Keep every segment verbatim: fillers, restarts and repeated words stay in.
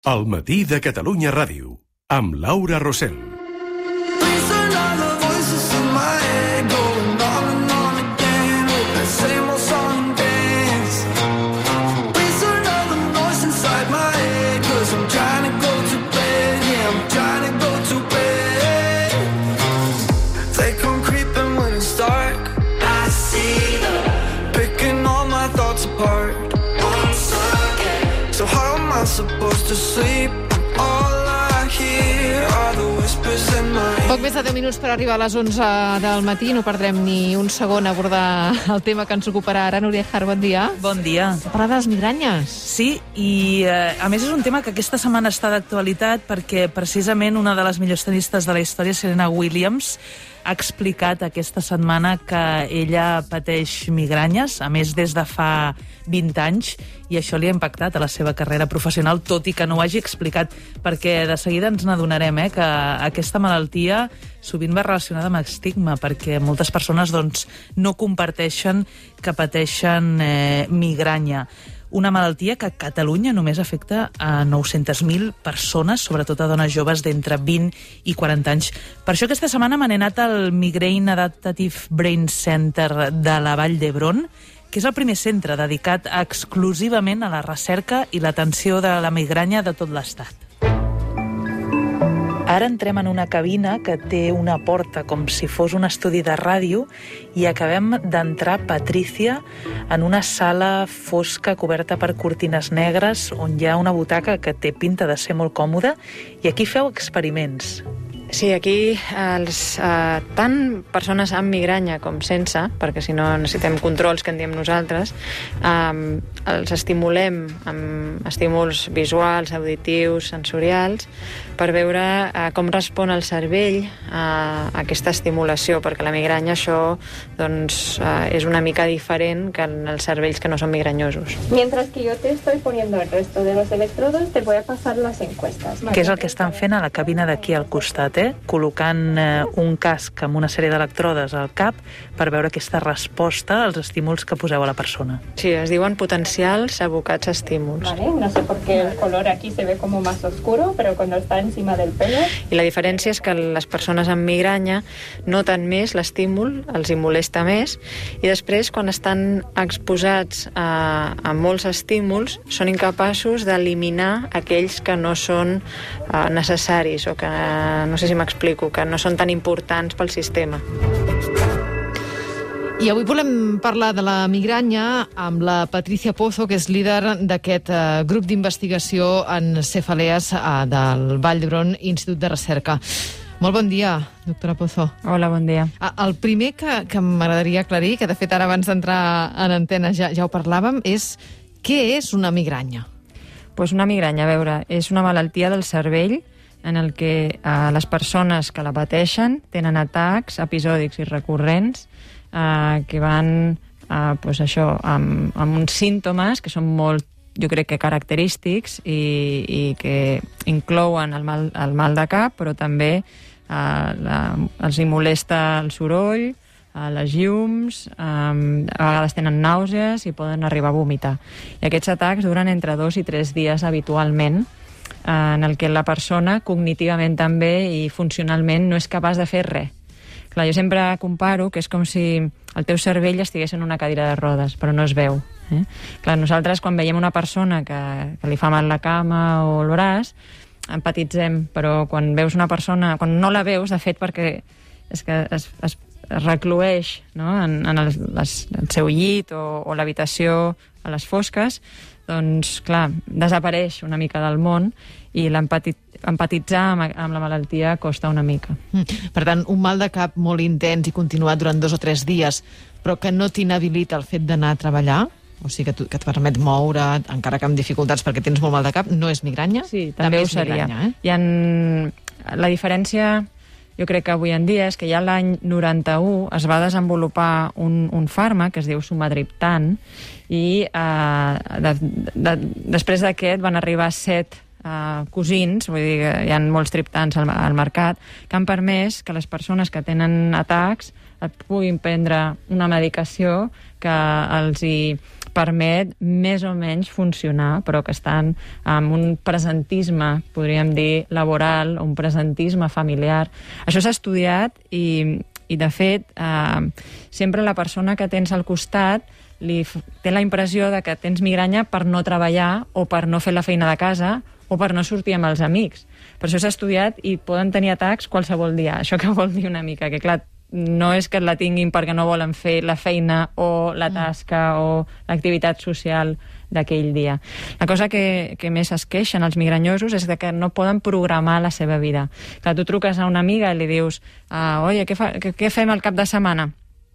El matí de Catalunya Ràdio, amb Laura Rosell. Poc més de deu minuts per arribar a les onze del matí. No perdrem ni un segon a abordar el tema que ens ocuparà ara. Núria Ejar, bon dia. Bon dia. A parlar de les migranyes. Sí, i eh, a més és un tema que aquesta setmana està d'actualitat perquè precisament una de les millors tenistes de la història, Serena Williams, ha explicat aquesta setmana que ella pateix migranyes, a més des de fa vint anys, i això li ha impactat a la seva carrera professional, tot i que no ho hagi explicat, perquè de seguida ens n'adonarem eh, que aquesta malaltia sovint va relacionada amb estigma, perquè moltes persones doncs, no comparteixen que pateixen eh, migranya. Una malaltia que a Catalunya només afecta a nou-centes mil persones, sobretot a dones joves d'entre vint i quaranta anys. Per això aquesta setmana m'he anat al Migraine Adaptative Brain Center de la Vall d'Hebron, que és el primer centre dedicat exclusivament a la recerca i l'atenció de la migranya de tot l'Estat. Ara entrem en una cabina que té una porta com si fos un estudi de ràdio i acabem d'entrar, Patrícia, en una sala fosca coberta per cortines negres on hi ha una butaca que té pinta de ser molt còmoda i aquí feu experiments. Sí, aquí els, eh, tant persones amb migranya com sense, perquè si no necessitem controls que en diem nosaltres, eh, els estimulem amb estímuls visuals, auditius, sensorials, per veure eh, com respon el cervell a aquesta estimulació, perquè la migranya això doncs, eh, és una mica diferent que en els cervells que no són migranyosos. Mientras que yo te estoy poniendo el resto de los electrodos, te voy a pasar las encuestas. Què és el que estan fent a la cabina d'aquí al costat, eh? Col·locant eh, un casc amb una sèrie d'electrodes al cap per veure aquesta resposta als estímuls que poseu a la persona. Sí, es diuen potencials abocats a estímuls. Vale, no sé por qué el color aquí se ve como más oscuro, pero cuando está encima del pelo... I la diferència és que les persones amb migranya noten més l'estímul, els hi molesta més, i després, quan estan exposats a, a molts estímuls, són incapaços d'eliminar aquells que no són uh, necessaris o que, uh, no sé si m'explico, que no són tan importants pel sistema. I avui volem parlar de la migranya amb la Patricia Pozo, que és líder d'aquest eh, grup d'investigació en cefalees eh, del Vall d'Hebron Institut de Recerca. Molt bon dia, doctora Pozo. Hola, bon dia. El primer que, que m'agradaria aclarir, que de fet ara abans d'entrar en antena ja, ja ho parlàvem, és què és una migranya? Pues una migranya, a veure, és una malaltia del cervell en el que eh, les persones que la pateixen tenen atacs episòdics i recurrents eh, que van eh, pues això, amb, amb uns símptomes que són molt, jo crec que característics i, i que inclouen el mal, el mal de cap, però també eh, la, els hi molesta el soroll, eh, les llums, eh, a vegades tenen nàusees i poden arribar a vomitar. I aquests atacs duren entre dos i tres dies habitualment, en el que la persona cognitivament també i funcionalment no és capaç de fer res. Clar, jo sempre comparo que és com si el teu cervell estigués en una cadira de rodes, però no es veu. Eh? Clar, nosaltres quan veiem una persona que, que li fa mal la cama o el braç, empatitzem, però quan veus una persona, quan no la veus, de fet, perquè és que es, es, es reclueix, no? en, en el, les, el seu llit o, o l'habitació a les fosques, doncs, clar, desapareix una mica del món i l'empatitzar amb, amb la malaltia costa una mica. Mm. Per tant, un mal de cap molt intens i continuat durant dos o tres dies, però que no t'inhabilita el fet d'anar a treballar, o sigui que, tu, que et permet moure, encara que amb dificultats perquè tens molt mal de cap, no és migranya? Sí, també, també ho seria. Migranya, eh? Hi ha... La diferència... Jo crec que avui en dia és que ja l'any noranta-u es va desenvolupar un, un fàrmac que es diu sumatriptan i eh, de, de, després d'aquest van arribar set eh, cosins, vull dir que hi ha molts triptans al, al mercat, que han permès que les persones que tenen atacs et puguin prendre una medicació que els hi permet més o menys funcionar, però que estan amb un presentisme, podríem dir, laboral, un presentisme familiar. Això s'ha estudiat i, i de fet, eh, sempre la persona que tens al costat li té la impressió de que tens migranya per no treballar o per no fer la feina de casa o per no sortir amb els amics. Per això s'ha estudiat i poden tenir atacs qualsevol dia. Això que vol dir una mica? Que, clar, no és que la tinguin perquè no volen fer la feina o la tasca o l'activitat social d'aquell dia. La cosa que, que més es queixen els migranyosos és de que no poden programar la seva vida. Clar, tu truques a una amiga i li dius ah, «Oye, què, fa, què, què fem el cap de setmana?»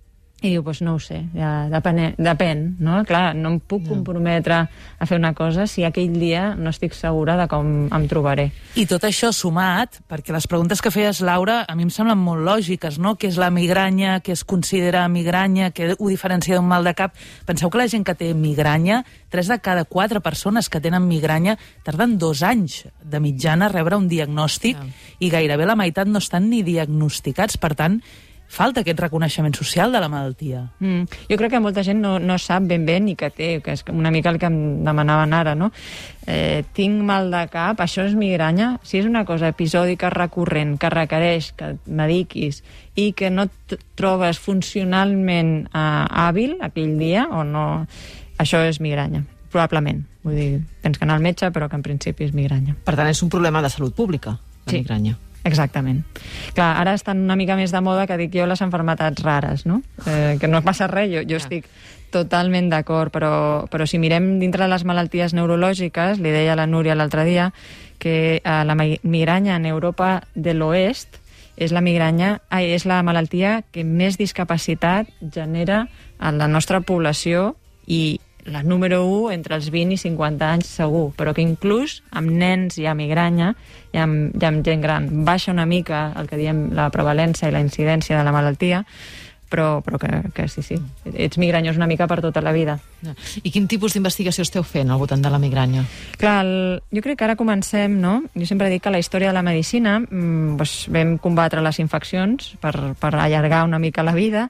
I diu, doncs no ho sé, ja depèn, depèn, no? Clar, no em puc comprometre a fer una cosa si aquell dia no estic segura de com em trobaré. I tot això sumat, perquè les preguntes que feies, Laura, a mi em semblen molt lògiques, no? Què és la migranya, què es considera migranya, què ho diferencia d'un mal de cap. Penseu que la gent que té migranya, tres de cada quatre persones que tenen migranya tarden dos anys de mitjana a rebre un diagnòstic yeah. i gairebé la meitat no estan ni diagnosticats. Per tant, falta aquest reconeixement social de la malaltia. Mm. Jo crec que molta gent no, no sap ben bé ni que té, que és una mica el que em demanaven ara, no? Eh, tinc mal de cap, això és migranya? Si és una cosa episòdica recurrent que requereix que et mediquis i que no et trobes funcionalment eh, hàbil aquell dia, o no, això és migranya, probablement. Vull dir, tens que anar al metge, però que en principi és migranya. Per tant, és un problema de salut pública, la sí. migranya. Exactament. Clar, ara estan una mica més de moda que dic jo les malalties rares, no? Eh, que no passa res, jo, jo estic totalment d'acord, però, però si mirem dintre de les malalties neurològiques, li deia la Núria l'altre dia, que eh, la migranya en Europa de l'Oest és la migranya, ai, és la malaltia que més discapacitat genera a la nostra població i la número u entre els vint i cinquanta anys segur, però que inclús amb nens hi ha migranya i amb, i amb gent gran. Baixa una mica el que diem la prevalència i la incidència de la malaltia, però, però que, que sí, sí, ets migranyós una mica per tota la vida. I quin tipus d'investigació esteu fent al voltant de la migranya? Clar, el, jo crec que ara comencem, no? Jo sempre dic que la història de la medicina mmm, doncs vam combatre les infeccions per, per allargar una mica la vida.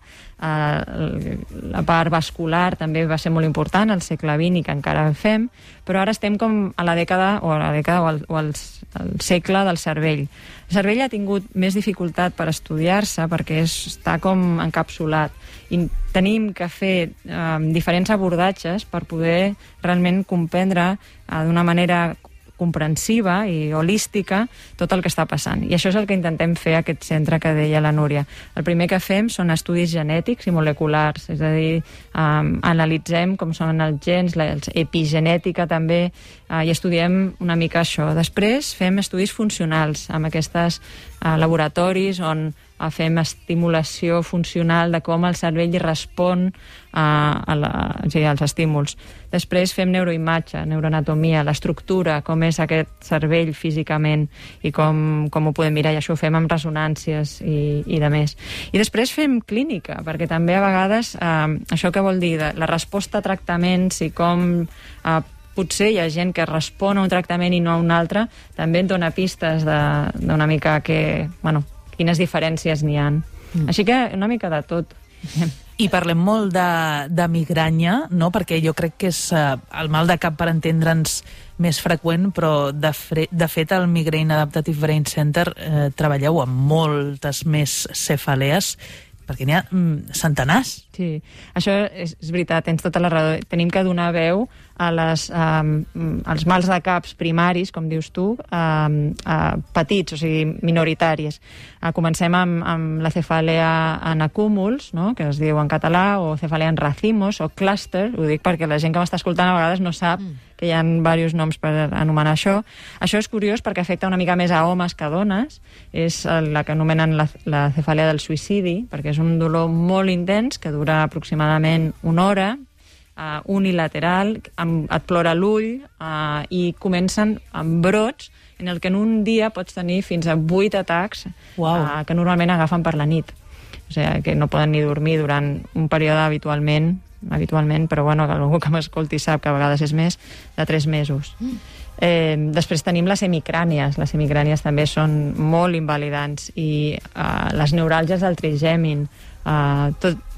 Uh, la part vascular també va ser molt important al segle vint i que encara en fem, però ara estem com a la dècada o a la dècada o al, o al, al segle del cervell. El cervell ha tingut més dificultat per estudiar-se perquè és, està com encapsulat i tenim que fer uh, diferents abordatges per poder realment comprendre uh, d'una manera comprensiva i holística tot el que està passant. I això és el que intentem fer a aquest centre que deia la Núria. El primer que fem són estudis genètics i moleculars, és a dir, um, analitzem com són els gens, la epigenètica també, uh, i estudiem una mica això. Després fem estudis funcionals amb aquests uh, laboratoris on uh, fem estimulació funcional de com el cervell respon uh, a la, o sigui, als estímuls. Després fem neuroimatge, neuroanatomia, l'estructura, com és aquest cervell físicament i com, com ho podem mirar, i això ho fem amb resonàncies i, i de més. I després fem clínica, perquè també a vegades eh, això que vol dir de la resposta a tractaments i com eh, potser hi ha gent que respon a un tractament i no a un altre, també et dona pistes d'una mica que, bueno, quines diferències n'hi ha. Mm. Així que una mica de tot. I parlem molt de, de migranya, no? Perquè jo crec que és uh, el mal de cap per entendre'ns més freqüent, però de, fre de fet al Migraine Adaptative Brain Center eh, treballeu amb moltes més cefalees, perquè n'hi ha mm, centenars. Sí, això és, és veritat, tens tota la raó. Tenim que donar veu a les, um, als mals de caps primaris, com dius tu, um, uh, petits, o sigui, minoritaris. Uh, comencem amb, amb la cefalea en acúmuls, no?, que es diu en català, o cefalea en racimos, o clúster, ho dic perquè la gent que m'està escoltant a vegades no sap mm. que hi ha diversos noms per anomenar això. Això és curiós perquè afecta una mica més a homes que a dones, és la que anomenen la, la cefalea del suïcidi, perquè és un dolor molt intens que dura aproximadament una hora, Uh, unilateral, amb, et plora l'ull uh, i comencen amb brots en el que en un dia pots tenir fins a vuit atacs wow. uh, que normalment agafen per la nit. O sigui, que no poden ni dormir durant un període habitualment, habitualment però bueno, que algú que m'escolti sap que a vegades és més, de tres mesos. Mm. Eh, després tenim les hemicrànies. Les hemicrànies també són molt invalidants i uh, les neuràlgies del trigèmin, uh, tot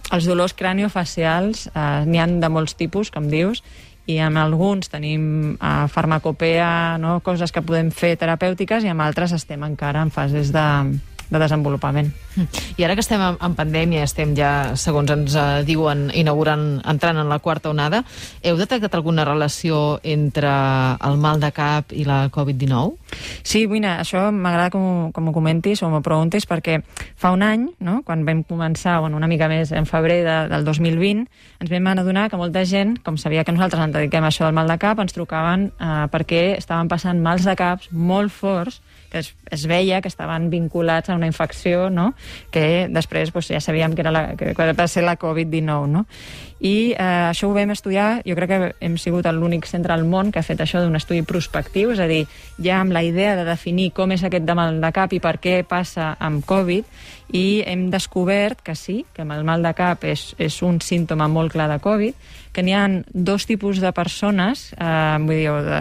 els dolors craniofacials eh, n'hi han de molts tipus, com dius, i amb alguns tenim eh, farmacopea, no? Coses que podem fer terapèutiques, i amb altres estem encara en fases de, de desenvolupament. I ara que estem en, en pandèmia, estem ja, segons ens eh, diuen, inaugurant, entrant en la quarta onada, heu detectat alguna relació entre el mal de cap i la covid dinou? Sí, Buina, això m'agrada com, com ho comentis o m'ho preguntis, perquè fa un any, no?, quan vam començar, bueno, una mica més, en febrer de, del dos mil vint, ens vam adonar que molta gent, com sabia que nosaltres ens dediquem a això del mal de cap, ens trucaven eh, perquè estaven passant mals de caps molt forts, que es, es veia que estaven vinculats a una infecció, no?, que després doncs, ja sabíem que, era la, que va ser la covid dinou, no? I eh, això ho vam estudiar, jo crec que hem sigut l'únic centre al món que ha fet això d'un estudi prospectiu, és a dir, ja amb la idea de definir com és aquest de mal de cap i per què passa amb Covid, i hem descobert que sí, que el mal de cap és, és un símptoma molt clar de Covid, que n'hi ha dos tipus de persones, eh, vull dir, de,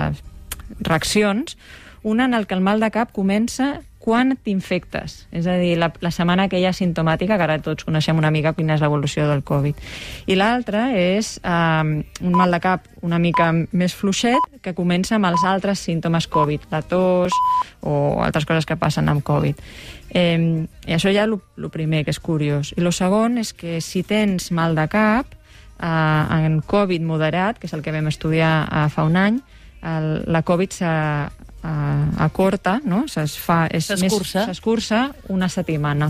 de reaccions, una en el que el mal de cap comença quan t'infectes, és a dir, la, la setmana aquella simptomàtica, que ara tots coneixem una mica quina és l'evolució del Covid. I l'altra és eh, un mal de cap una mica més fluixet, que comença amb els altres símptomes Covid, la tos o altres coses que passen amb Covid. Eh, I això ja el primer, que és curiós. I el segon és que si tens mal de cap, eh, en Covid moderat, que és el que vam estudiar eh, fa un any, el, la Covid s'ha Uh, acorta, no? S'escurça una setmana.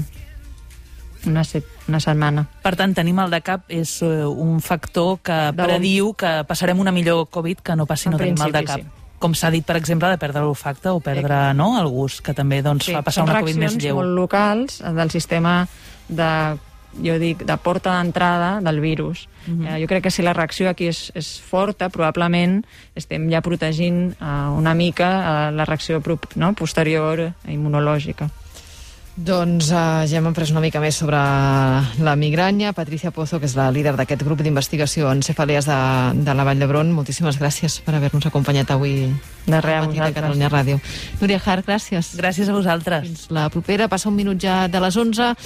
Una, set, una setmana. Per tant, tenir mal de cap és uh, un factor que de prediu que passarem una millor Covid que no passi no tenir mal de cap. Sí. Com s'ha dit, per exemple, de perdre l'olfacte o perdre sí. no, el gust, que també doncs, sí, fa passar una Covid més lleu. Són reaccions molt locals del sistema de, jo dic, de porta d'entrada del virus. Uh-huh. eh, jo crec que si la reacció aquí és, és forta, probablement estem ja protegint eh, una mica eh, la reacció no, posterior immunològica. Doncs uh, ja hem après una mica més sobre la migranya. Patricia Pozo, que és la líder d'aquest grup d'investigació en cefalees de, de la Vall d'Hebron, moltíssimes gràcies per haver-nos acompanyat avui de res, a Catalunya Ràdio. Núria Hart, gràcies. Gràcies a vosaltres. Fins la propera, passa un minut ja de les onze.